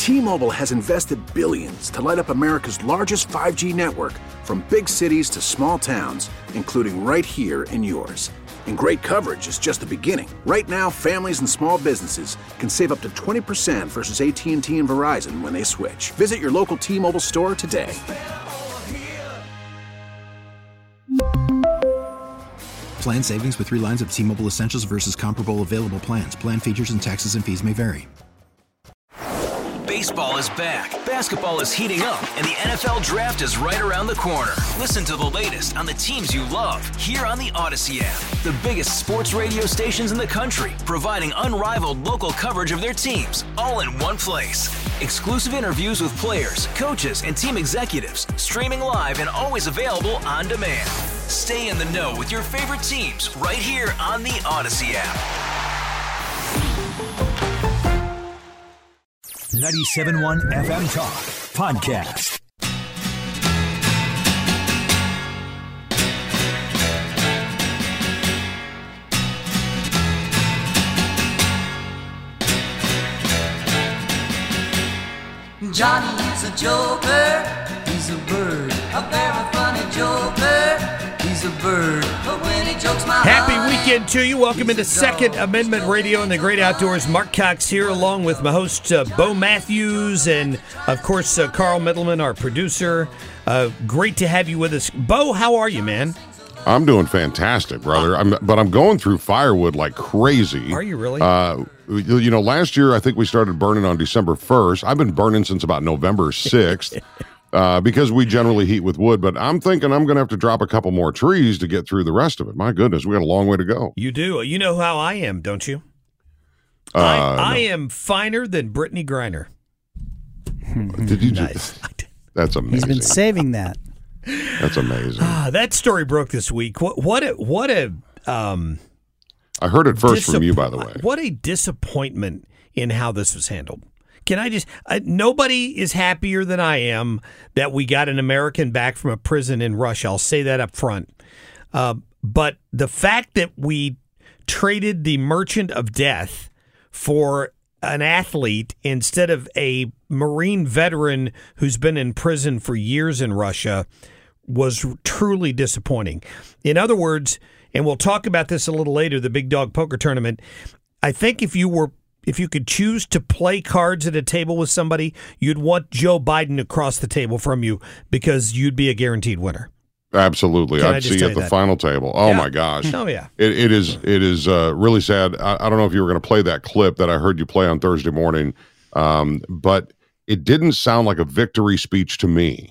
T-Mobile has invested billions to light up America's largest 5G network, from big cities to small towns, including right here in yours. And great coverage is just the beginning. Right now, families and small businesses can save up to 20% versus AT&T and Verizon when they switch. Visit your local T-Mobile store today. Plan savings with 3 lines of T-Mobile Essentials versus comparable available plans. Plan features and taxes and fees may vary. Baseball is back, basketball is heating up, and the NFL Draft is right around the corner. Listen to the latest on the teams you love here on the Odyssey app. The biggest sports radio stations in the country, providing unrivaled local coverage of their teams, all in one place. Exclusive interviews with players, coaches, and team executives, streaming live and always available on demand. Stay in the know with your favorite teams right here on the Odyssey app. 97.1 FM Talk Podcast. Johnny is a joker, he's a bird, a very funny joker, he's a bird, but when he jokes my Happy weekend to you. Welcome into Second Amendment Radio and the Great Outdoors. Mark Cox here along with my host, Bo Matthews, and, of course, Carl Middleman, our producer. Great to have you with us. Bo, how are you, man? I'm doing fantastic, brother. I'm going through firewood like crazy. Are you really? Last year I think we started burning on December 1st. I've been burning since about November 6th because we generally heat with wood. But I'm thinking I'm going to have to drop a couple more trees to get through the rest of it. My goodness, we got a long way to go. You do. You know how I am, don't you? I am finer than Brittany Griner. Did you? Nice. That's amazing. He's been saving that. That's amazing. That story broke this week. What a I heard it first from you, by the way. What a disappointment in how this was handled. Can I just nobody is happier than I am that we got an American back from a prison in Russia. I'll say that up front. But the fact that we traded the merchant of death for an athlete instead of a Marine veteran who's been in prison for years in Russia was truly disappointing. In other words, and we'll talk about this a little later, the Big Dog Poker Tournament, I think if you could choose to play cards at a table with somebody, you'd want Joe Biden across the table from you because you'd be a guaranteed winner. Absolutely. I'd see you at the final table. Oh, yeah. My gosh. Oh, yeah. It is really sad. I don't know if you were going to play that clip that I heard you play on Thursday morning, but it didn't sound like a victory speech to me,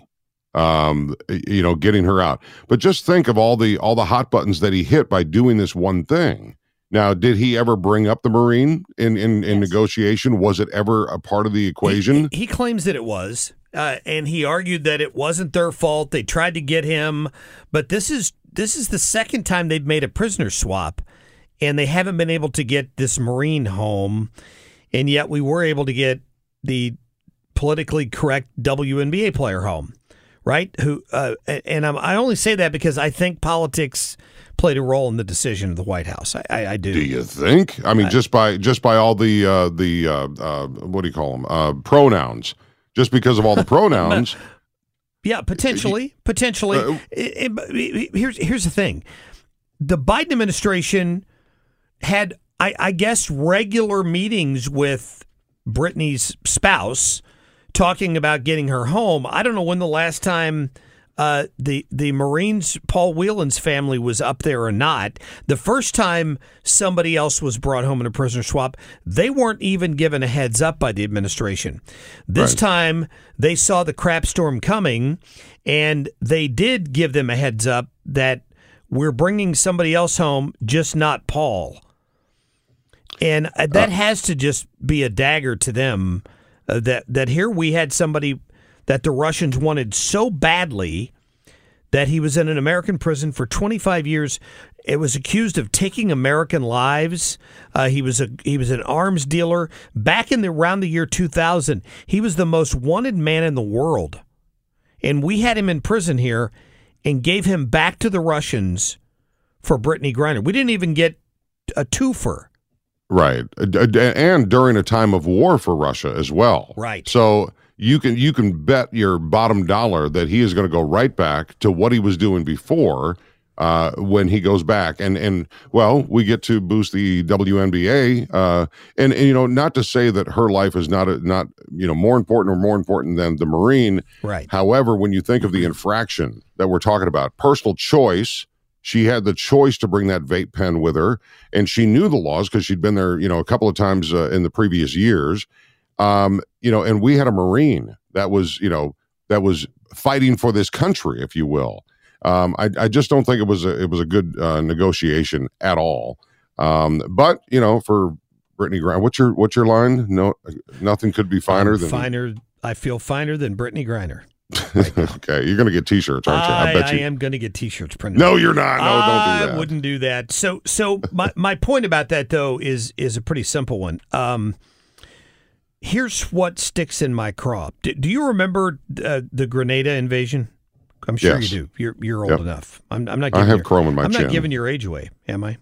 getting her out. But just think of all the hot buttons that he hit by doing this one thing. Now, did he ever bring up the Marine in yes. negotiation? Was it ever a part of the equation? He claims that it was. And he argued that it wasn't their fault. They tried to get him, but this is the second time they've made a prisoner swap, and they haven't been able to get this Marine home, and yet we were able to get the politically correct WNBA player home, right? I only say that because I think politics played a role in the decision of the White House. I do. Do you think? I mean, just by all the what do you call them? Pronouns. Just because of all the pronouns. Yeah, potentially. Here's the thing. The Biden administration had, I guess, regular meetings with Brittany's spouse talking about getting her home. I don't know when the last time the Marines, Paul Whelan's family, was up there or not. The first time somebody else was brought home in a prisoner swap, they weren't even given a heads up by the administration. This time, they saw the crap storm coming, and they did give them a heads up that we're bringing somebody else home, just not Paul. And that has to just be a dagger to them that here we had somebody that the Russians wanted so badly that he was in an American prison for 25 years. It was accused of taking American lives. He was an arms dealer. Back around the year 2000, he was the most wanted man in the world. And we had him in prison here and gave him back to the Russians for Brittany Griner. We didn't even get a twofer. Right. And during a time of war for Russia as well. Right. So you can bet your bottom dollar that he is going to go right back to what he was doing before when he goes back. And well, we get to boost the WNBA. And not to say that her life is not more important than the Marine. Right. However, when you think of the infraction that we're talking about, personal choice, she had the choice to bring that vape pen with her, and she knew the laws because she'd been there, a couple of times in the previous years. And we had a Marine that was fighting for this country, if you will. I just don't think it was a good negotiation at all. But for Brittany Griner, what's your line? No, nothing could be finer than I feel finer than Brittany Griner. Right. Okay, you're going to get T-shirts, aren't you? I bet you. I am going to get T-shirts printed. No, you're not. No, don't do that. I wouldn't do that. So my point about that though is a pretty simple one. Here's what sticks in my craw. Do you remember the Grenada invasion? I'm sure Yes. you do. You're old enough. I'm not. Giving I have chrome in my I'm chin. not giving your age away, am I?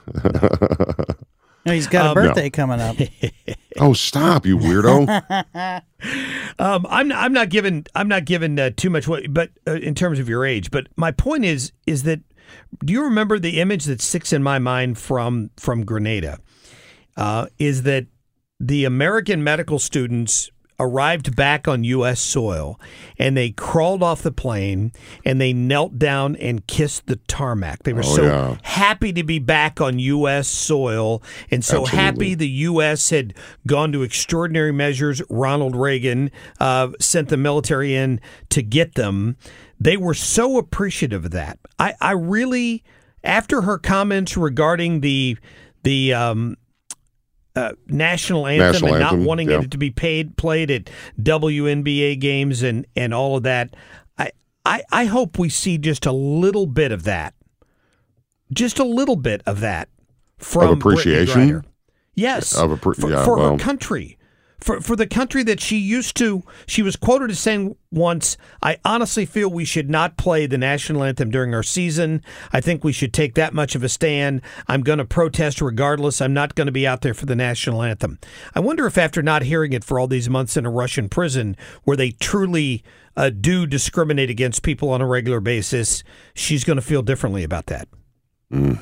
No, he's got a birthday coming up. Oh, stop, you weirdo! I'm not giving too much away, but in terms of your age. But my point is that do you remember the image that sticks in my mind from Grenada? Is that the American medical students arrived back on U.S. soil, and they crawled off the plane, and they knelt down and kissed the tarmac. They were happy to be back on U.S. soil, and so Absolutely. happy the U.S. had gone to extraordinary measures. Ronald Reagan sent the military in to get them. They were so appreciative of that. I really, after her comments regarding the national anthem and not wanting it to be played at WNBA games and all of that, I hope we see just a little bit of that. Just a little bit of that from Of appreciation? Brittany Griner. Yes, for her well. country. For the country that she used to, she was quoted as saying once, I honestly feel we should not play the national anthem during our season. I think we should take that much of a stand. I'm going to protest regardless. I'm not going to be out there for the national anthem. I wonder if after not hearing it for all these months in a Russian prison where they truly do discriminate against people on a regular basis, she's going to feel differently about that. And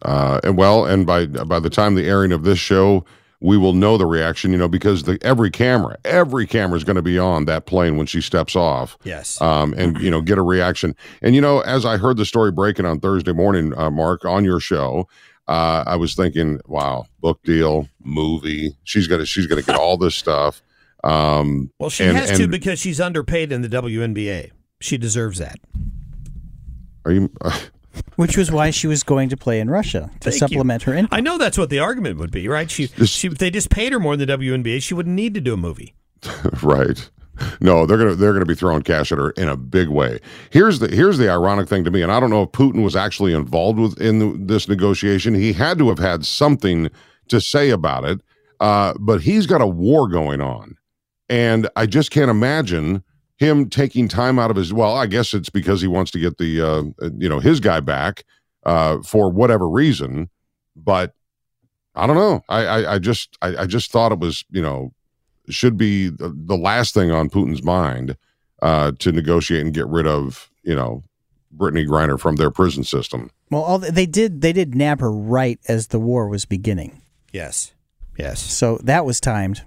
by the time the airing of this show, we will know the reaction, because every camera is going to be on that plane when she steps off. Yes. And get a reaction. And as I heard the story breaking on Thursday morning, Mark, on your show, I was thinking, wow, book deal, movie. She's gonna get all this stuff. Well, she has to because she's underpaid in the WNBA. She deserves that. Are you? Which was why she was going to play in Russia to supplement her income. I know that's what the argument would be, right? If they just paid her more in the WNBA, she wouldn't need to do a movie. Right. No, they're gonna be throwing cash at her in a big way. Here's the ironic thing to me, and I don't know if Putin was actually involved in this negotiation. He had to have had something to say about it, but he's got a war going on, and I just can't imagine him taking time out of his, well, I guess it's because he wants to get the, his guy back for whatever reason. But I don't know. I just thought it was, should be the last thing on Putin's mind to negotiate and get rid of, Brittany Griner from their prison system. Well, they did nab her right as the war was beginning. Yes. So that was timed.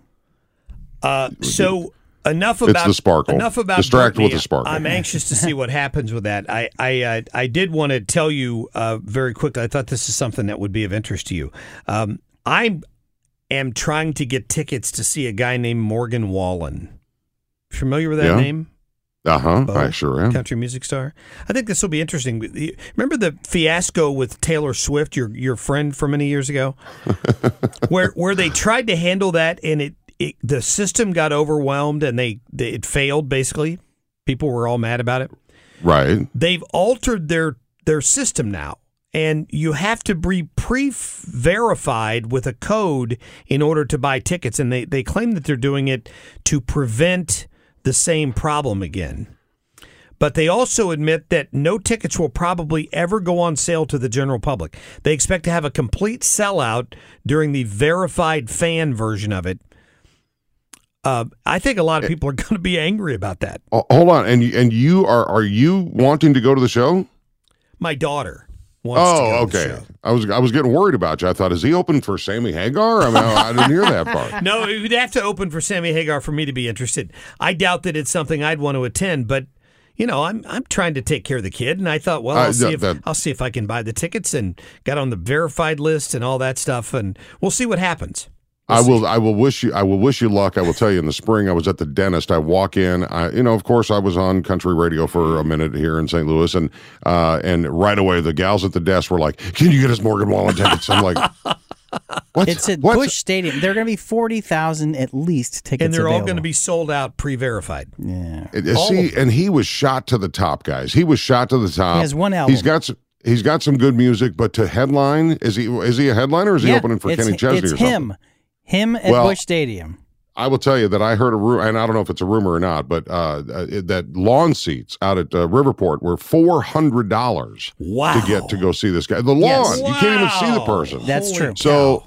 Enough about the sparkle. Enough about Distract Brittany. with the sparkle. I'm anxious to see what happens with that. I did want to tell you very quickly. I thought this is something that would be of interest to you. I am trying to get tickets to see a guy named Morgan Wallen. Familiar with that name? I sure am. Country music star. I think this will be interesting. Remember the fiasco with Taylor Swift, your friend from many years ago, where they tried to handle that and the system got overwhelmed and it failed. Basically, people were all mad about it. Right. They've altered their system now, and you have to be pre-verified with a code in order to buy tickets. And they claim that they're doing it to prevent the same problem again. But they also admit that no tickets will probably ever go on sale to the general public. They expect to have a complete sellout during the verified fan version of it. I think a lot of people are going to be angry about that. Hold on, and you are you wanting to go to the show? My daughter wants to go to the show. I was getting worried about you. I thought, is he open for Sammy Hagar? I mean, I didn't hear that part. No, you'd have to open for Sammy Hagar for me to be interested. I doubt that it's something I'd want to attend, but I'm trying to take care of the kid, and I thought, well, I'll see if I can buy the tickets, and got on the verified list and all that stuff, and we'll see what happens. I will wish you luck. I will tell you, in the spring, I was at the dentist. I walk in, of course, I was on country radio for a minute here in St. Louis, and right away, the gals at the desk were like, "Can you get us Morgan Wallen tickets?" I'm like, "What?" It's at Busch Stadium. There are going to be 40,000 at least tickets, and they're available. all going to be sold out, pre-verified. Yeah. And he was shot to the top, guys. He was shot to the top. He has one album. He's got some good music, but to headline, is he a headliner, or is he opening for Kenny Chesney or something? Him at Busch Stadium. I will tell you that I heard a rumor, and I don't know if it's a rumor or not, but that lawn seats out at Riverport were $400 to get to go see this guy. The lawn, Yes. you can't even see the person. That's true. So,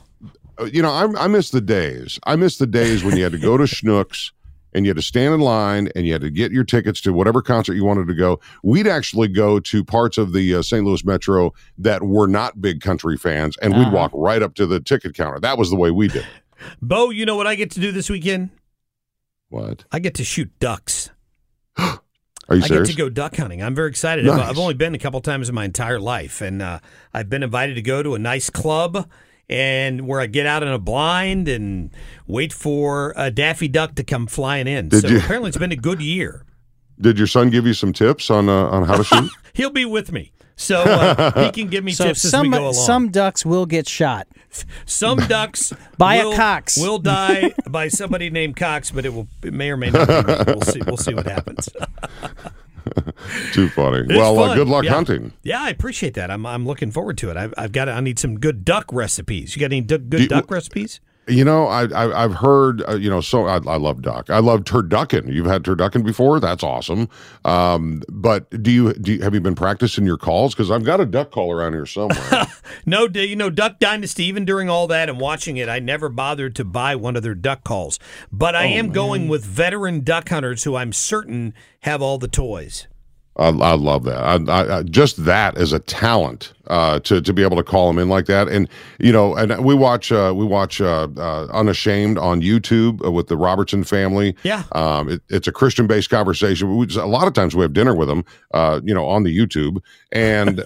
I miss the days. I miss the days when you had to go to Schnucks and you had to stand in line and you had to get your tickets to whatever concert you wanted to go. We'd actually go to parts of the St. Louis Metro that were not big country fans, and we'd walk right up to the ticket counter. That was the way we did it. Bo, you know what I get to do this weekend? What? I get to shoot ducks. Are you serious? I get to go duck hunting. I'm very excited. Nice. I've only been a couple times in my entire life, and I've been invited to go to a nice club and where I get out in a blind and wait for a Daffy Duck to come flying in. Apparently it's been a good year. Did your son give you some tips on how to shoot? He'll be with me, so he can give me tips as we go along. Some ducks will get shot. Some ducks by a Cox will die by somebody named Cox, but it may or may not be me. We'll see what happens. Too funny. It's well, fun. Good luck hunting. Yeah, I appreciate that. I'm looking forward to it. I need some good duck recipes. You got any good duck recipes? I've heard, so I love duck. I love turducken. You've had turducken before? That's awesome. But have you been practicing your calls? Because I've got a duck call around here somewhere. No, Duck Dynasty, even during all that and watching it, I never bothered to buy one of their duck calls. But I am going with veteran duck hunters who I'm certain have all the toys. I love that. I just that as a talent to be able to call them in like that, and and we watch Unashamed on YouTube with the Robertson family. Yeah, it's a Christian-based conversation. A lot of times we have dinner with them, on the YouTube, and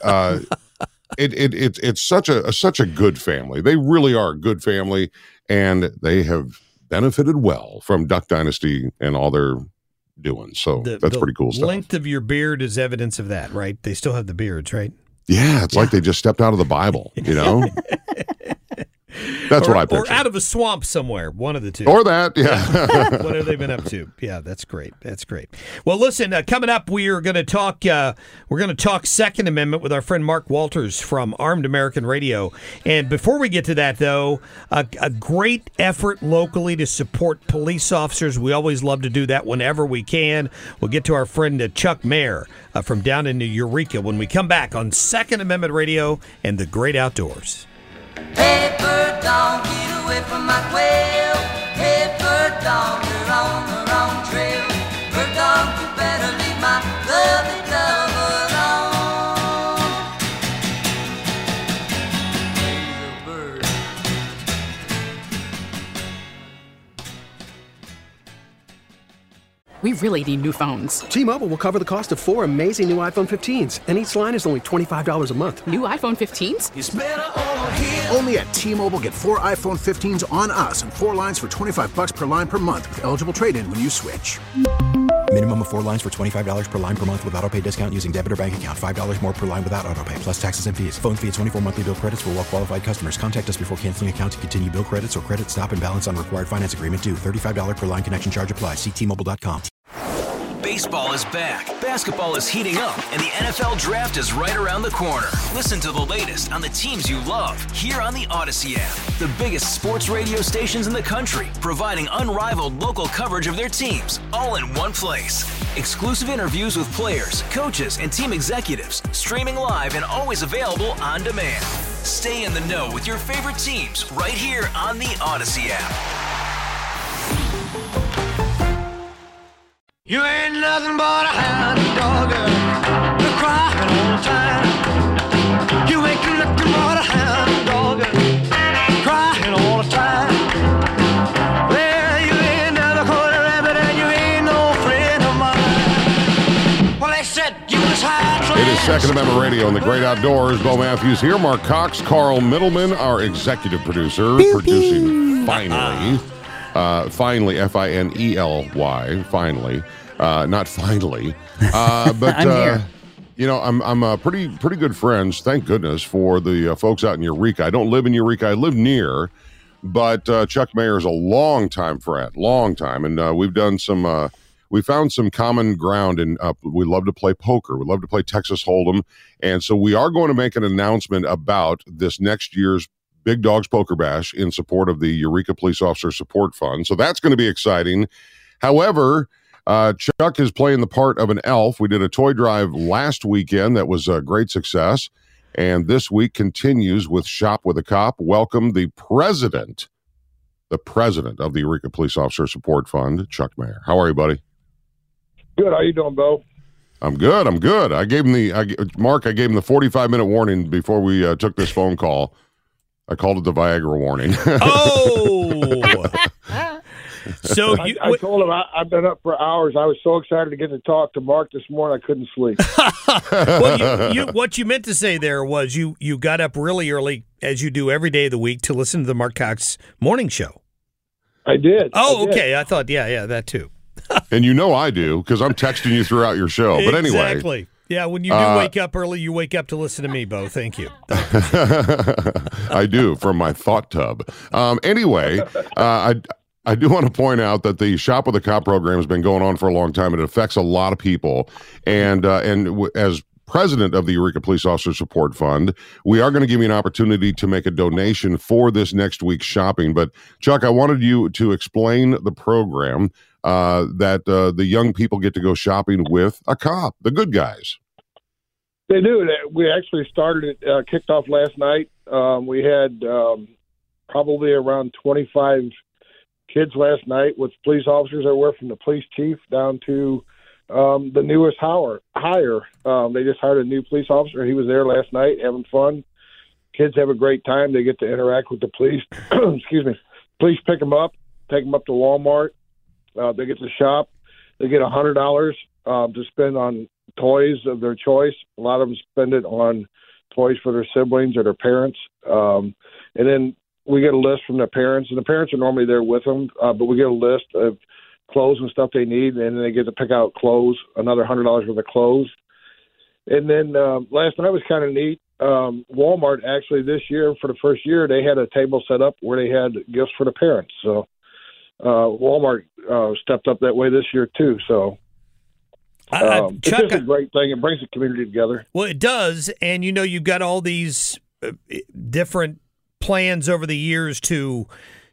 it's such a good family. They really are a good family, and they have benefited well from Duck Dynasty and all their doing. So that's pretty cool stuff. The length of your beard is evidence of that, right? They still have the beards, right? Yeah, it's like they just stepped out of the Bible, That's what I picture. Or out of a swamp somewhere, one of the two. Or that, yeah. What have they been up to? Yeah, that's great. That's great. Well, listen, coming up, we're going to talk Second Amendment with our friend Mark Walters from Armed American Radio. And before we get to that, though, a great effort locally to support police officers. We always love to do that whenever we can. We'll get to our friend Chuck Mayer from down in Eureka when we come back on Second Amendment Radio and the Great Outdoors. Hey, bird dog, get away from my quail. Hey, bird dog, you're on the wrong trail. Bird dog, you better leave my lovely dove alone. He's a bird. We really need new phones. T-Mobile will cover the cost of 4 amazing new iPhone 15s, and each line is only $25 a month. New iPhone 15s? It's better over here. Only at T-Mobile, get 4 iPhone 15s on us and 4 lines for $25 per line per month with eligible trade-in when you switch. Minimum of 4 lines for $25 per line per month with autopay discount using debit or bank account. $5 more per line without autopay, plus taxes and fees. Phone fee at 24 monthly bill credits for well-qualified customers. Contact us before canceling account to continue bill credits or credit stop and balance on required finance agreement due. $35 per line connection charge applies. See T-Mobile.com. Baseball is back, basketball is heating up, and the NFL Draft is right around the corner. Listen to the latest on the teams you love here on the Odyssey app. The biggest sports radio stations in the country, providing unrivaled local coverage of their teams, all in one place. Exclusive interviews with players, coaches, and team executives, streaming live and always available on demand. Stay in the know with your favorite teams right here on the Odyssey app. You ain't nothing but a hound dog, you're crying all the time. You ain't nothing but a hound dog, crying all the time. Well, you ain't never caught a rabbit and you ain't no friend of mine. Well, they said you was high. It is Second Amendment Radio in the Great Outdoors. Bo Matthews here, Mark Cox, Carl Middleman, our executive producer, producing finally. Finally, F-I-N-E-L-Y, finally. Not finally. But, I'm here. You know, I'm pretty good friends, thank goodness, for the folks out in Eureka. I don't live in Eureka. I live near, but Chuck Mayer is a long-time friend, and we've done some we found some common ground, and we love to play poker. We love to play Texas Hold'em, and so we are going to make an announcement about this next year's Big Dogs Poker Bash in support of the Eureka Police Officer Support Fund. So that's going to be exciting. However, Chuck is playing the part of an elf. We did a toy drive last weekend that was a great success. And this week continues with Shop with a Cop. Welcome the president of the Eureka Police Officer Support Fund, Chuck Mayer. How are you, buddy? Good. How you doing, Bo? I'm good. I gave him the 45-minute warning before we took this phone call. I called it the Viagra warning. Oh! So I told him I've been up for hours. I was so excited to get to talk to Mark this morning, I couldn't sleep. Well, what you meant to say there was you got up really early, as you do every day of the week, to listen to the Mark Cox Morning Show. I did. Oh, okay. I thought, yeah, that too. And you know I do, because I'm texting you throughout your show. But anyway. Exactly. Yeah, when you do wake up early, you wake up to listen to me, Bo. Thank you. I do, from my thought tub. Anyway, I do want to point out that the Shop with a Cop program has been going on for a long time. It affects a lot of people. And as president of the Eureka Police Officer Support Fund, we are going to give you an opportunity to make a donation for this next week's shopping. But, Chuck, I wanted you to explain the program that the young people get to go shopping with a cop, the good guys. They do. We actually started it, kicked off last night. We had probably around 25 kids last night with police officers that were from the police chief down to the newest hire. They just hired a new police officer. He was there last night having fun. Kids have a great time. They get to interact with the police. Excuse me. Police pick them up, take them up to Walmart. They get to shop. They get $100 to spend on toys of their choice. A lot of them spend it on toys for their siblings or their parents. And then we get a list from their parents, and the parents are normally there with them, but we get a list of clothes and stuff they need, and then they get to pick out clothes, another $100 worth of clothes. And then last night was kind of neat. Walmart actually this year, for the first year, they had a table set up where they had gifts for the parents. So Walmart stepped up that way this year too. So it's just a great thing. It brings the community together. Well, it does, and you've got all these different plans over the years to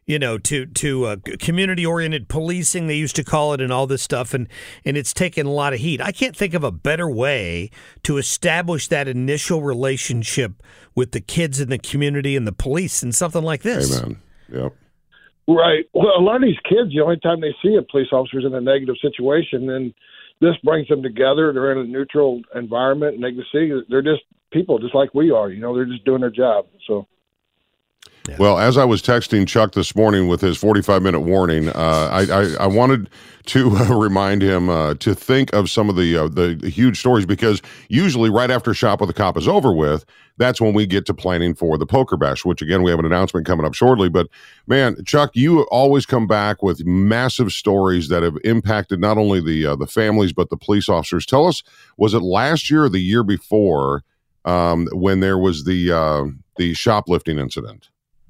community-oriented policing, they used to call it, and all this stuff, and it's taken a lot of heat. I can't think of a better way to establish that initial relationship with the kids in the community and the police than something like this. Amen. Yep. Right. Well, a lot of these kids, the only time they see a police officer is in a negative situation, and this brings them together. They're in a neutral environment, and they can see they're just people just like we are. They're just doing their job. So. Yeah. Well, as I was texting Chuck this morning with his 45-minute warning, I wanted to remind him to think of some of the huge stories, because usually right after Shop with a Cop is over with, that's when we get to planning for the Poker Bash, which, again, we have an announcement coming up shortly. But, man, Chuck, you always come back with massive stories that have impacted not only the families but the police officers. Tell us, was it last year or the year before when there was the shoplifting incident?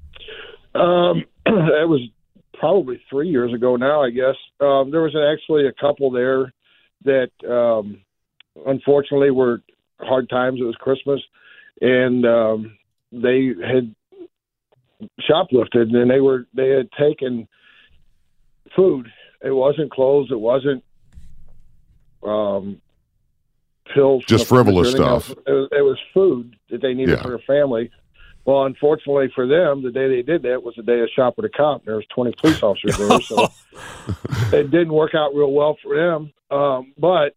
It was probably 3 years ago now, I guess. There was actually a couple there that unfortunately were hard times. It was Christmas, and they had shoplifted, and they had taken food. It wasn't clothes. It wasn't pills. Just frivolous stuff. It was food that they needed for their family. Well, unfortunately for them, the day they did that was the day of Shop with a Cop. There was 20 police officers there, so it didn't work out real well for them. But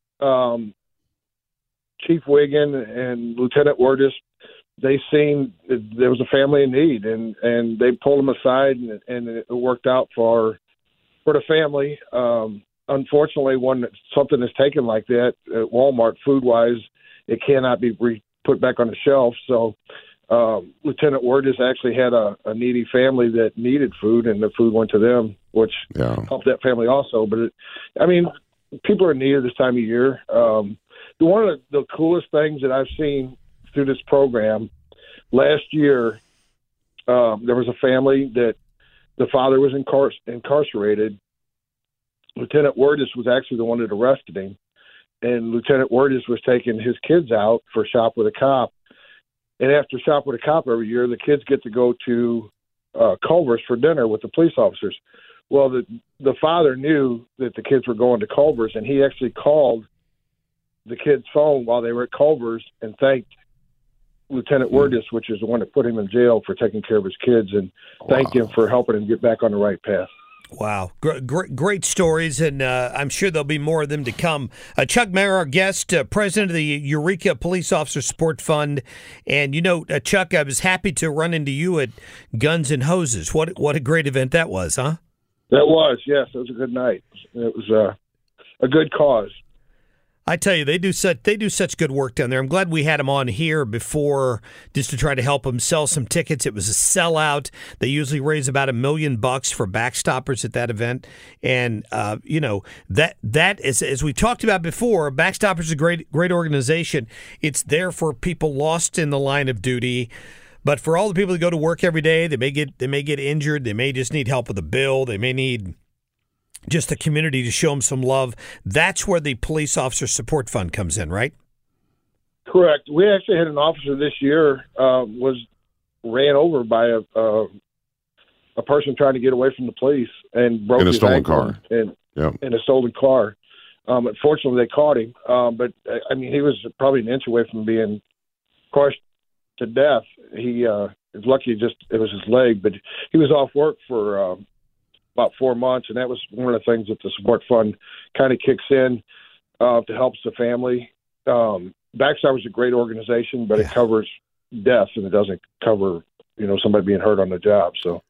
Chief Wiggin and Lieutenant Wurtis, they seen there was a family in need, and they pulled them aside, and it worked out for the family. Unfortunately, when something is taken like that at Walmart, food-wise, it cannot be put back on the shelf. So Lieutenant Wurtis actually had a needy family that needed food, and the food went to them, which helped that family also. But, people are in need this time of year. One of the coolest things that I've seen through this program, last year, there was a family that the father was incarcerated. Lieutenant Wurtis was actually the one that arrested him, and Lieutenant Wurtis was taking his kids out for Shop with a Cop. And after Shop with a Cop every year, the kids get to go to Culver's for dinner with the police officers. Well, the father knew that the kids were going to Culver's, and he actually called the kid's phone while they were at Culver's and thanked Lieutenant Wurtis, which is the one that put him in jail, for taking care of his kids, and thanked him for helping him get back on the right path. Wow. Great stories, and I'm sure there'll be more of them to come. Chuck Mayer, our guest, president of the Eureka Police Officer Support Fund. And, Chuck, I was happy to run into you at Guns and Hoses. What a great event that was, huh? That was, yes. It was a good night. It was a good cause. I tell you, they do such good work down there. I'm glad we had them on here before, just to try to help them sell some tickets. It was a sellout. They usually raise about $1 million for Backstoppers at that event, and that is, as we talked about before, Backstoppers is a great organization. It's there for people lost in the line of duty. But for all the people that go to work every day, they may get injured. They may just need help with a bill. They may need just the community to show them some love. That's where the Police Officer Support Fund comes in, right? Correct. We actually had an officer this year was ran over by a person trying to get away from the police and broke his ankle in a stolen car. Unfortunately, they caught him. But he was probably an inch away from being crushed to death. He was lucky; it was his leg, but he was off work for about 4 months, and that was one of the things that the support fund kind of kicks in to help the family. Backstoppers is a great organization, but it covers death, and it doesn't cover somebody being hurt on the job. So.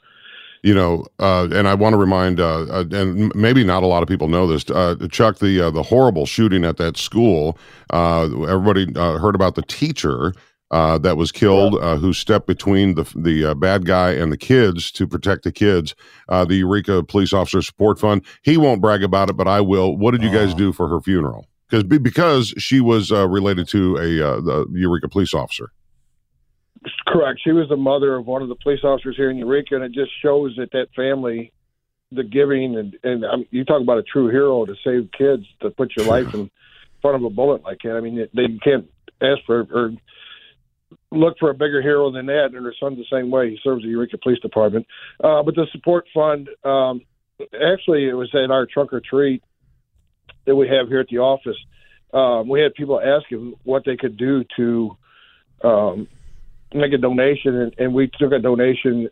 And I want to remind, and maybe not a lot of people know this, Chuck, the horrible shooting at that school. Everybody heard about the teacher that was killed, who stepped between the bad guy and the kids to protect the kids. The Eureka Police Officer Support Fund. He won't brag about it, but I will. What did you guys do for her funeral? Because she was related to the Eureka police officer. Correct. She was the mother of one of the police officers here in Eureka, and it just shows that family, the giving, and you talk about a true hero to save kids, to put your life in front of a bullet like that. They can't ask for or look for a bigger hero than that, and her son's the same way. He serves the Eureka Police Department. But the support fund, actually, it was at our trunk or treat that we have here at the office. We had people asking what they could do to make a donation, and we took a donation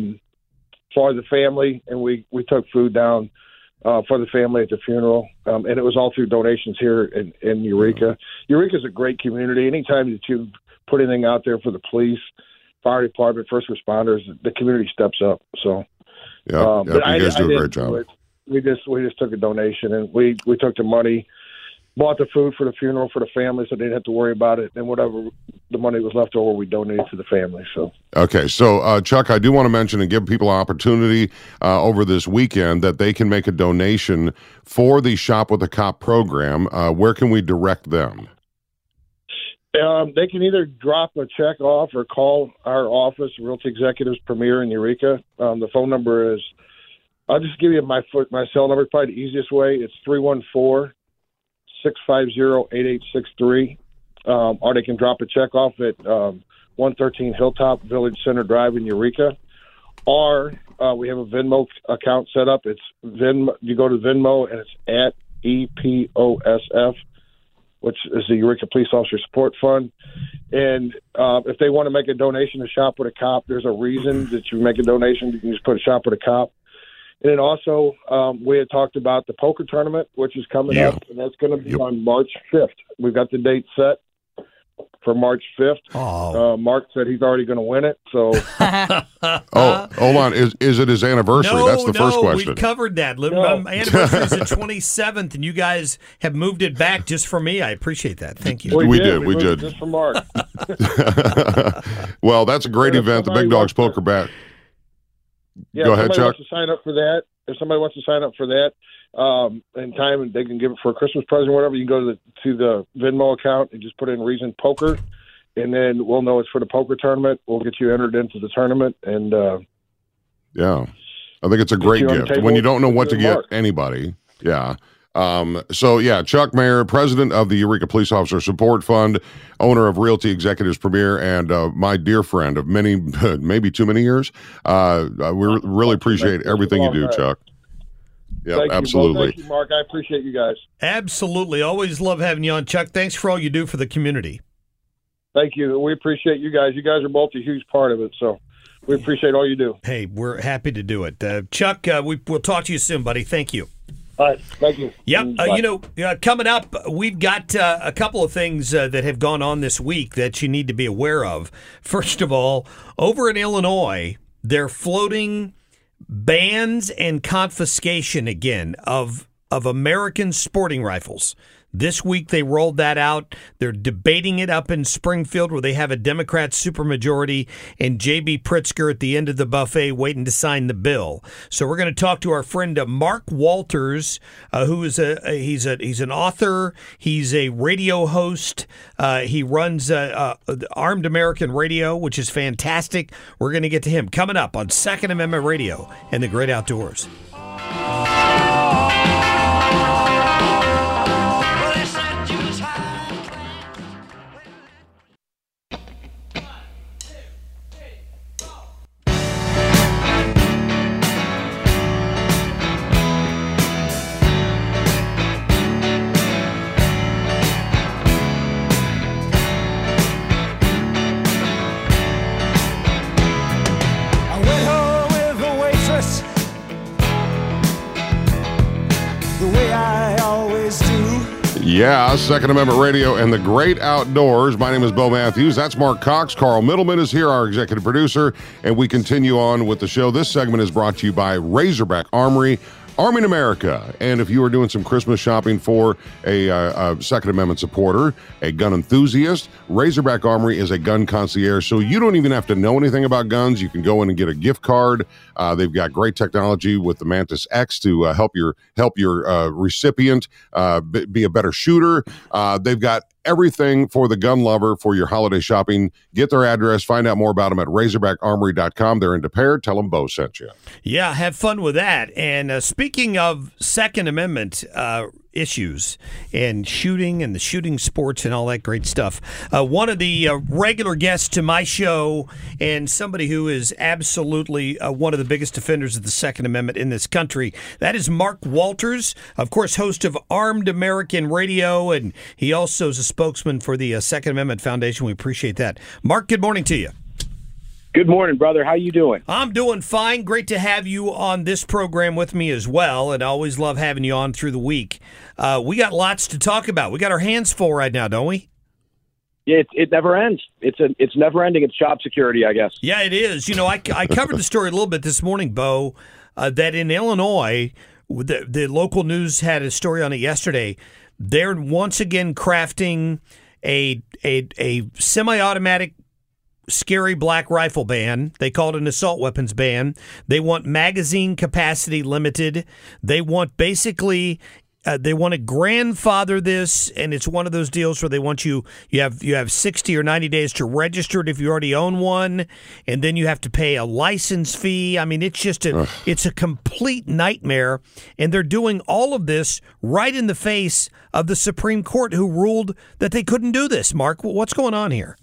for the family, and we took food down for the family at the funeral, and it was all through donations here in Eureka. Eureka's a great community. Anytime that you put anything out there for the police, fire department, first responders, the community steps up. So, you guys do a great job. We just took a donation, and we took the money, bought the food for the funeral for the family, so they didn't have to worry about it. And whatever the money was left over, we donated to the family. So okay, so Chuck, I do want to mention and give people an opportunity over this weekend that they can make a donation for the Shop with a Cop program. Where can we direct them? They can either drop a check off or call our office, Realty Executives Premier in Eureka. The phone number is, I'll just give you my cell number, probably the easiest way. It's 314-888-8255. 650-8863, or they can drop a check off at 113 Hilltop Village Center Drive in Eureka. Or we have a Venmo account set up. It's Venmo. You go to Venmo, and it's at EPOSF, which is the Eureka Police Officer Support Fund. And if they want to make a donation to Shop with a Cop, there's a reason that you make a donation. You can just put Shop with a Cop. And then also, we had talked about the poker tournament, which is coming up, and that's going to be on March 5th. We've got the date set for March 5th. Mark said he's already going to win it. So, hold on. Is it his anniversary? That's the first question. We've covered that. My anniversary is the 27th, and you guys have moved it back just for me. I appreciate that. Thank you. We did. Just for Mark. Well, that's a great event. The Big Dogs Poker Bet. Yeah, go ahead, Chuck. If somebody wants to sign up for that in time, and they can give it for a Christmas present or whatever, you can go to the Venmo account and just put in Reason Poker, and then we'll know it's for the poker tournament. We'll get you entered into the tournament. And yeah, I think it's a great gift when you don't know what to get anybody. Yeah. Chuck Mayer, president of the Eureka Police Officer Support Fund, owner of Realty Executives Premier, and my dear friend of many, maybe too many years. We really appreciate everything you do, Chuck. Yeah, absolutely. Thank you, Mark. I appreciate you guys. Absolutely. Always love having you on, Chuck. Thanks for all you do for the community. Thank you. We appreciate you guys. You guys are both a huge part of it, so we appreciate all you do. Hey, we're happy to do it. Chuck, we'll talk to you soon, buddy. Thank you. All right, thank you. Yep. Coming up, we've got a couple of things that have gone on this week that you need to be aware of. First of all, over in Illinois, they're floating bans and confiscation again of American sporting rifles. This week they rolled that out. They're debating it up in Springfield, where they have a Democrat supermajority, and J.B. Pritzker at the end of the buffet waiting to sign the bill. So we're going to talk to our friend Mark Walters, who is he's an author. He's a radio host. He runs Armed American Radio, which is fantastic. We're going to get to him coming up on Second Amendment Radio and the Great Outdoors. Yeah, Second Amendment Radio and the Great Outdoors. My name is Bo Matthews. That's Mark Cox. Carl Middleman is here, our executive producer, and we continue on with the show. This segment is brought to you by Razorback Armory, Arming America. And if you are doing some Christmas shopping for a Second Amendment supporter, a gun enthusiast, Razorback Armory is a gun concierge, so you don't even have to know anything about guns. You can go in and get a gift card. They've got great technology with the Mantis X to help your recipient be a better shooter. They've got everything for the gun lover for your holiday shopping. Get their address. Find out more about them at RazorbackArmory.com. They're in Des Peres. Tell them Bo sent you. Yeah, have fun with that. And speaking of Second Amendment issues and shooting and the shooting sports and all that great stuff, one of the regular guests to my show and somebody who is absolutely one of the biggest defenders of the Second Amendment in this country, that is Mark Walters, of course, host of Armed American Radio, and he also is a spokesman for the Second Amendment Foundation. We appreciate that. Mark, good morning to you. Good morning, brother. How you doing? I'm doing fine. Great to have you on this program with me as well, and I always love having you on through the week. We got lots to talk about. We got our hands full right now, don't we? Yeah, it never ends. It's never ending. It's job security, I guess. Yeah, it is. You know, I covered the story a little bit this morning, Bo, that in Illinois, the local news had a story on it yesterday. They're once again crafting a semi-automatic scary black rifle ban. They call it an assault weapons ban. They want magazine capacity limited. They want basically they want to grandfather this, and it's one of those deals where they want you have 60 or 90 days to register it if you already own one, and then you have to pay a license fee. I mean, it's just it's a complete nightmare, and they're doing all of this right in the face of the Supreme Court, who ruled that they couldn't do this. Mark, what's going on here?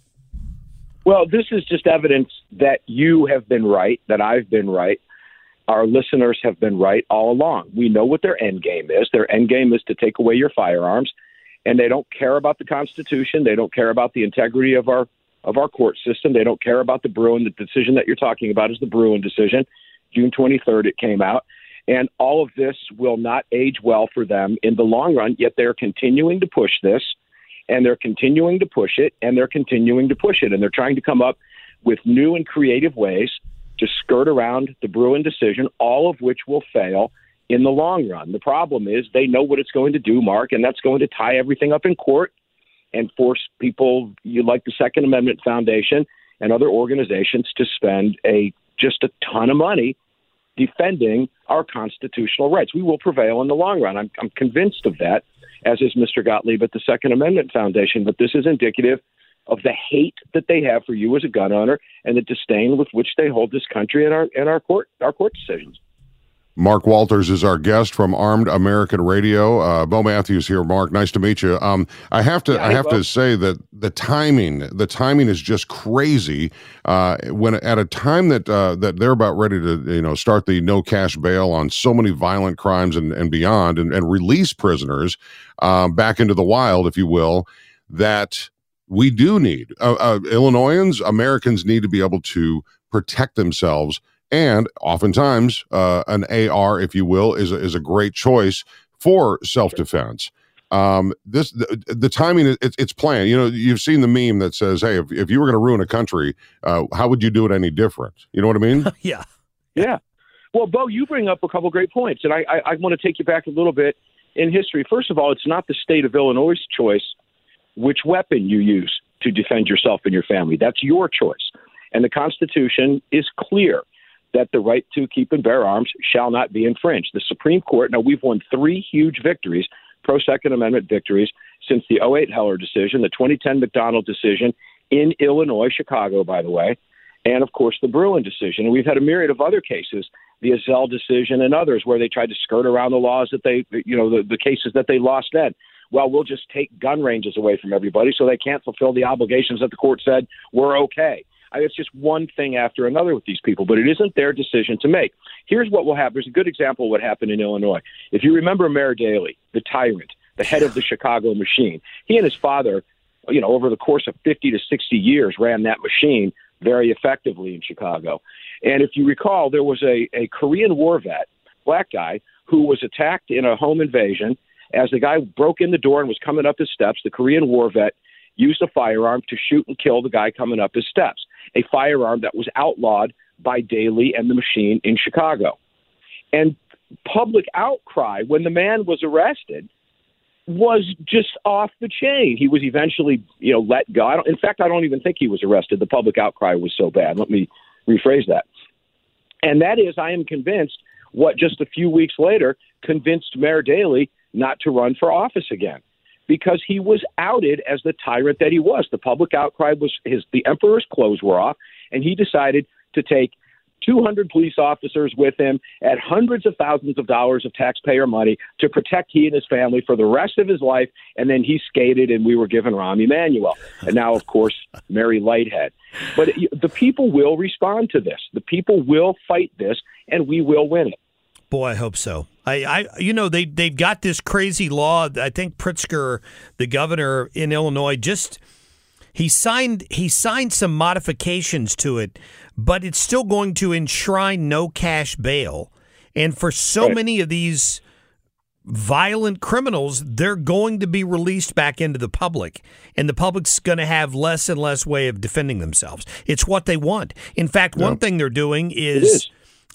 Well, this is just evidence that you have been right, that I've been right. Our listeners have been right all along. We know what their end game is. Their end game is to take away your firearms, and they don't care about the Constitution. They don't care about the integrity of our court system. They don't care about the Bruen. The decision that you're talking about is the Bruen decision. June 23rd, it came out. And all of this will not age well for them in the long run, yet they're continuing to push this, and they're continuing to push it, and they're continuing to push it. And they're trying to come up with new and creative ways to skirt around the Bruen decision, all of which will fail in the long run. The problem is they know what it's going to do, Mark, and that's going to tie everything up in court and force people like the Second Amendment Foundation and other organizations to spend just a ton of money defending our constitutional rights. We will prevail in the long run. I'm convinced of that, as is Mr. Gottlieb at the Second Amendment Foundation, but this is indicative of the hate that they have for you as a gun owner and the disdain with which they hold this country and our court decisions. Mark Walters is our guest from Armed American Radio. Bo Matthews here. Mark, nice to meet you. I have to say that the timing is just crazy. When at a time that they're about ready to start the no cash bail on so many violent crimes and beyond, and release prisoners back into the wild, if you will, that we do need Illinoisans, Americans need to be able to protect themselves. And oftentimes, an AR, if you will, is a great choice for self-defense. The timing, it's planned. You've seen the meme that says, "Hey, if you were going to ruin a country, how would you do it any different?" You know what I mean? Yeah. Well, Bo, you bring up a couple great points, and I want to take you back a little bit in history. First of all, it's not the state of Illinois' choice which weapon you use to defend yourself and your family. That's your choice. And the Constitution is clear that the right to keep and bear arms shall not be infringed. The Supreme Court, now we've won 3 huge victories, pro-Second Amendment victories, since the 2008 Heller decision, the 2010 McDonald decision in Illinois, Chicago, by the way, and, of course, the Bruen decision. And we've had a myriad of other cases, the Ezell decision and others, where they tried to skirt around the laws that the cases that they lost then. Well, we'll just take gun ranges away from everybody so they can't fulfill the obligations that the court said were okay. It's just one thing after another with these people, but it isn't their decision to make. Here's what will happen. There's a good example of what happened in Illinois. If you remember Mayor Daley, the tyrant, the head of the Chicago machine, he and his father, over the course of 50 to 60 years, ran that machine very effectively in Chicago. And if you recall, there was a Korean War vet, black guy, who was attacked in a home invasion. As the guy broke in the door and was coming up his steps, the Korean War vet used a firearm to shoot and kill the guy coming up his steps, a firearm that was outlawed by Daley and the machine in Chicago. And public outcry when the man was arrested was just off the chain. He was eventually, let go. In fact, I don't even think he was arrested. The public outcry was so bad. Let me rephrase that. And that is, I am convinced, what just a few weeks later convinced Mayor Daley not to run for office again, because he was outed as the tyrant that he was. The public outcry was the emperor's clothes were off, and he decided to take 200 police officers with him at hundreds of thousands of dollars of taxpayer money to protect he and his family for the rest of his life. And then he skated, and we were given Rahm Emanuel. And now, of course, Mary Lighthead. But the people will respond to this. The people will fight this, and we will win it. Boy, I hope so. They've got this crazy law. I think Pritzker, the governor in Illinois, he signed some modifications to it, but it's still going to enshrine no cash bail. And for so many of these violent criminals, they're going to be released back into the public, and the public's going to have less and less way of defending themselves. It's what they want. In fact, one thing they're doing is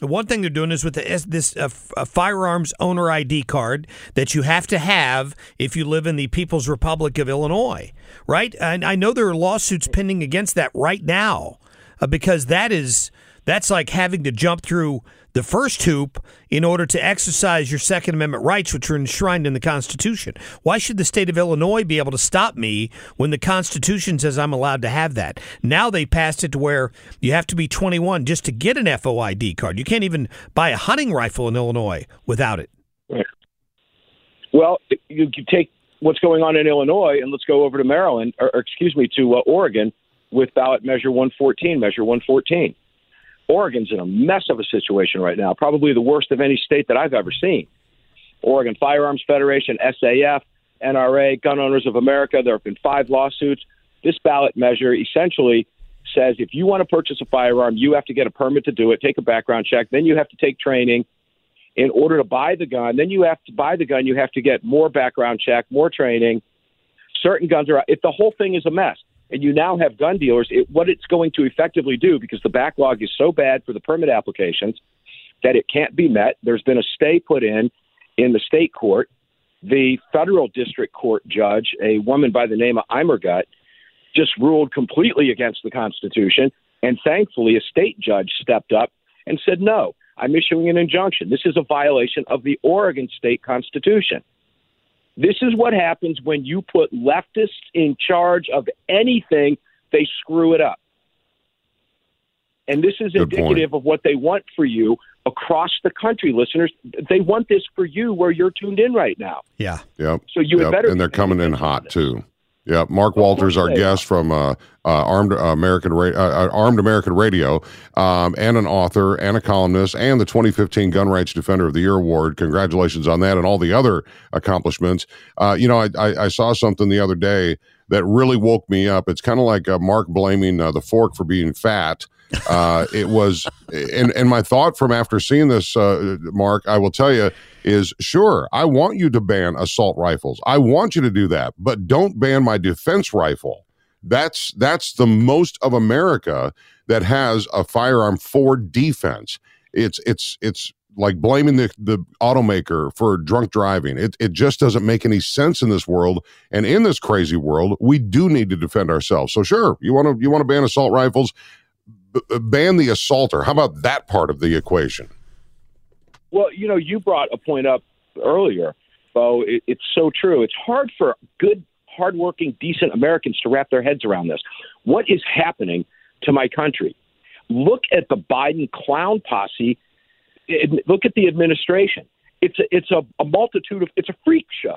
with this firearms owner ID card that you have to have if you live in the People's Republic of Illinois, right? And I know there are lawsuits pending against that right now because that is That's like having to jump through the first hoop in order to exercise your Second Amendment rights, which are enshrined in the Constitution. Why should the state of Illinois be able to stop me when the Constitution says I'm allowed to have that? Now they passed it to where you have to be 21 just to get an FOID card. You can't even buy a hunting rifle in Illinois without it. Right. Well, you take what's going on in Illinois, and let's go over to Maryland, to Oregon with ballot measure 114. Oregon's in a mess of a situation right now, probably the worst of any state that I've ever seen. Oregon Firearms Federation, SAF, NRA, Gun Owners of America, there have been 5 lawsuits. This ballot measure essentially says if you want to purchase a firearm, you have to get a permit to do it, take a background check, then you have to take training in order to buy the gun. Then you have to buy the gun, you have to get more background check, more training. Certain guns are out. If the whole thing is a mess, and you now have gun dealers, what it's going to effectively do, because the backlog is so bad for the permit applications that it can't be met. There's been a stay put in the state court. The federal district court judge, a woman by the name of Eimergut, just ruled completely against the Constitution. And thankfully, a state judge stepped up and said, no, I'm issuing an injunction. This is a violation of the Oregon state constitution. This is what happens when you put leftists in charge of anything, they screw it up. And this is indicative of what they want for you across the country, listeners. They want this for you where you're tuned in right now. Yeah. Yep. So you had better. And they're coming in hot, too. Yeah, Mark Walters, our guest from Armed American Radio, and an author and a columnist, and the 2015 Gun Rights Defender of the Year Award. Congratulations on that and all the other accomplishments. I saw something the other day that really woke me up. It's kind of like Mark blaming the fork for being fat. It was, and my thought from after seeing this, Mark, I will tell you, is sure, I want you to ban assault rifles. I want you to do that, but don't ban my defense rifle. That's the most of America that has a firearm for defense. It's like blaming the automaker for drunk driving. It just doesn't make any sense in this world. And in this crazy world, we do need to defend ourselves. So sure, you want to ban assault rifles, ban the assaulter. How about that part of the equation? Well, you brought a point up earlier, Bo. It's so true. It's hard for good, hardworking, decent Americans to wrap their heads around this. What is happening to my country? Look at the Biden clown posse. Look at the administration. It's a multitude of. It's a freak show,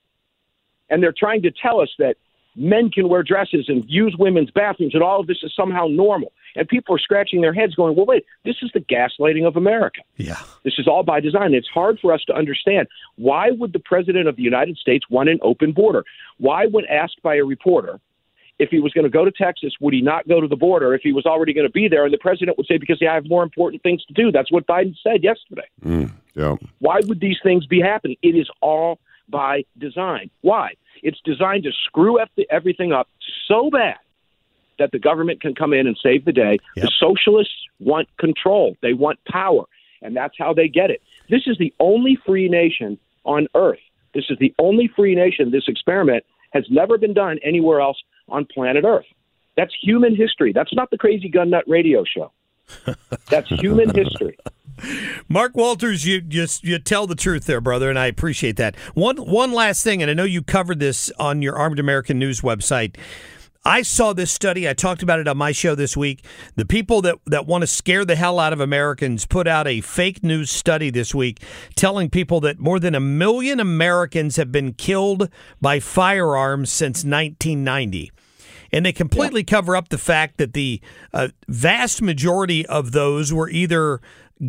and they're trying to tell us that men can wear dresses and use women's bathrooms, and all of this is somehow normal. And people are scratching their heads going, well, wait, this is the gaslighting of America. Yeah. This is all by design. It's hard for us to understand. Why would the president of the United States want an open border? Why, when asked by a reporter if he was going to go to Texas, would he not go to the border if he was already going to be there? And the president would say, because I have more important things to do. That's what Biden said yesterday. Yeah. Why would these things be happening? It is all by design. Why? It's designed to screw everything up so bad that the government can come in and save the day. Yep. The socialists want control. They want power, and that's how they get it. This is the only free nation on earth. This is the only free nation. This experiment has never been done anywhere else on planet Earth. That's human history. That's not the Crazy Gun Nut radio show. That's human history. Mark Walters, you tell the truth there, brother, and I appreciate that. One last thing, and I know you covered this on your Armed American News website. I saw this study. I talked about it on my show this week. The people that want to scare the hell out of Americans put out a fake news study this week telling people that more than 1 million Americans have been killed by firearms since 1990. And they completely cover up the fact that the vast majority of those were either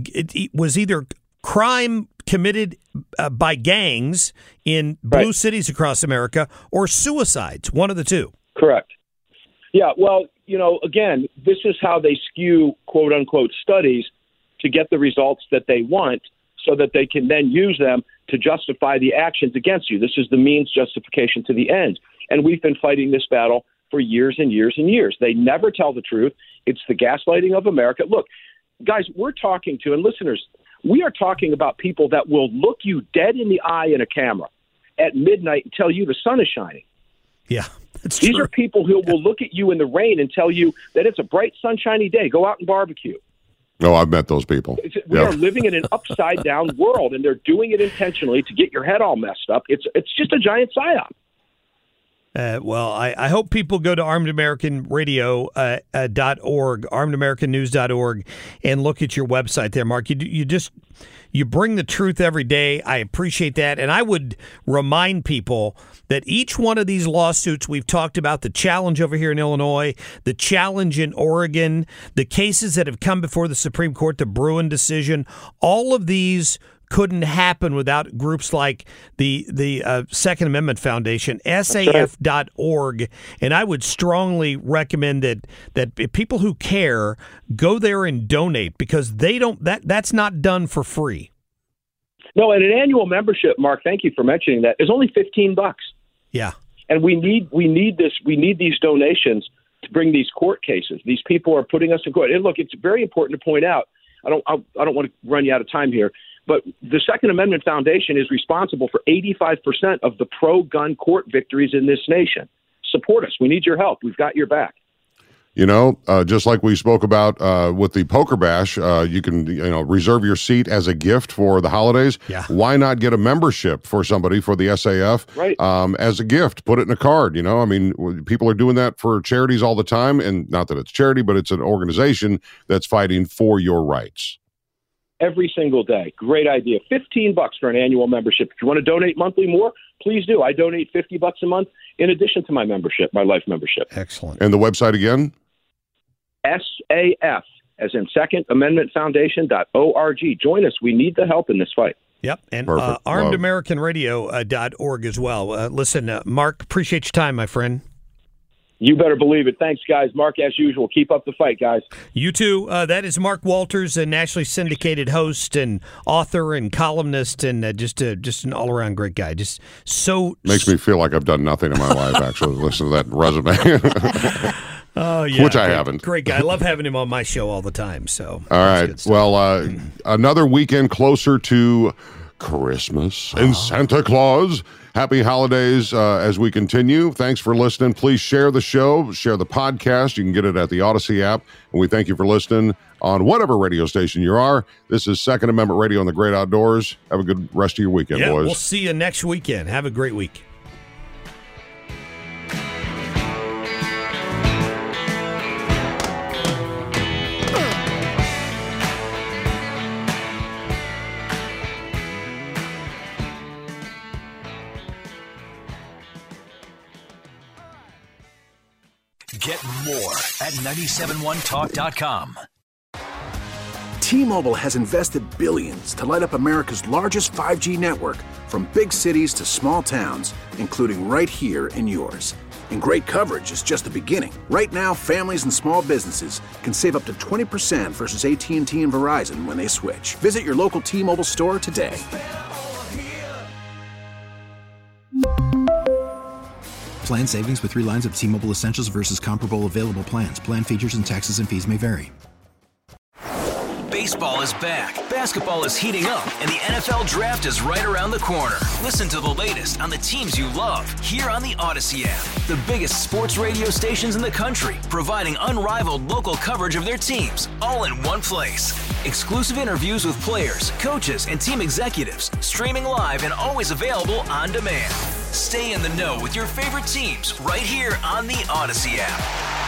crime committed by gangs in blue cities across America or suicides, one of the two. Correct. Yeah, well, again, this is how they skew, quote unquote, studies to get the results that they want so that they can then use them to justify the actions against you. This is the means justification to the end. And we've been fighting this battle for years and years and years. They never tell the truth. It's the gaslighting of America. Look, guys, we're talking to, and listeners, we are talking about people that will look you dead in the eye in a camera at midnight and tell you the sun is shining. Yeah, that's These true. are people who will look at you in the rain and tell you that it's a bright, sunshiny day. Go out and barbecue. Oh, I've met those people. We are living in an upside-down world, and they're doing it intentionally to get your head all messed up. It's just a giant psyop. Well, I hope people go to armedamericanradio.org, armedamericannews.org, and look at your website there, Mark. You bring the truth every day. I appreciate that. And I would remind people that each one of these lawsuits we've talked about, the challenge over here in Illinois, the challenge in Oregon, the cases that have come before the Supreme Court, the Bruin decision, all of these couldn't happen without groups like the Second Amendment Foundation, SAF.org. And I would strongly recommend that people who care go there and donate, because that's not done for free. No, and an annual membership, Mark, thank you for mentioning that, is only $15. Yeah. And we need these donations to bring these court cases. These people are putting us in court. And look, it's very important to point out, I don't want to run you out of time here, but the Second Amendment Foundation is responsible for 85% of the pro-gun court victories in this nation. Support us. We need your help. We've got your back. Just like we spoke about with the Poker Bash, you can reserve your seat as a gift for the holidays. Yeah. Why not get a membership for somebody for the SAF as a gift? Put it in a card. I mean, people are doing that for charities all the time, and not that it's charity, but it's an organization that's fighting for your rights. Every single day. Great idea. $15 for an annual membership. If you want to donate monthly more, please do. I donate $50 a month in addition to my membership, my life membership. Excellent. And the website again? SAF, as in Second Amendment Foundation.org. Join us. We need the help in this fight. Yep. And armedamericanradio.org as well. Listen, Mark, appreciate your time, my friend. You better believe it. Thanks, guys. Mark, as usual, keep up the fight, guys. You too. That is Mark Walters, a nationally syndicated host and author and columnist, and just an all-around great guy. Just makes me feel like I've done nothing in my life, actually, listen to that resume. Oh, yeah. Which I haven't. Great guy. I love having him on my show all the time. So, all right. Well, another weekend closer to Christmas and Santa Claus. Happy holidays as we continue. Thanks for listening. Please share the show, share the podcast. You can get it at the Odyssey app. And we thank you for listening on whatever radio station you are. This is Second Amendment Radio on the Great Outdoors. Have a good rest of your weekend, boys. We'll see you next weekend. Have a great week. Get more at 971talk.com. T-Mobile has invested billions to light up America's largest 5G network, from big cities to small towns, including right here in yours. And great coverage is just the beginning. Right now, families and small businesses can save up to 20% versus AT&T and Verizon when they switch. Visit your local T-Mobile store today. Plan savings with 3 lines of T-Mobile Essentials versus comparable available plans. Plan features and taxes and fees may vary. Baseball is back, basketball is heating up, and the NFL Draft is right around the corner. Listen to the latest on the teams you love here on the Odyssey app. The biggest sports radio stations in the country, providing unrivaled local coverage of their teams, all in one place. Exclusive interviews with players, coaches, and team executives, streaming live and always available on demand. Stay in the know with your favorite teams right here on the Odyssey app.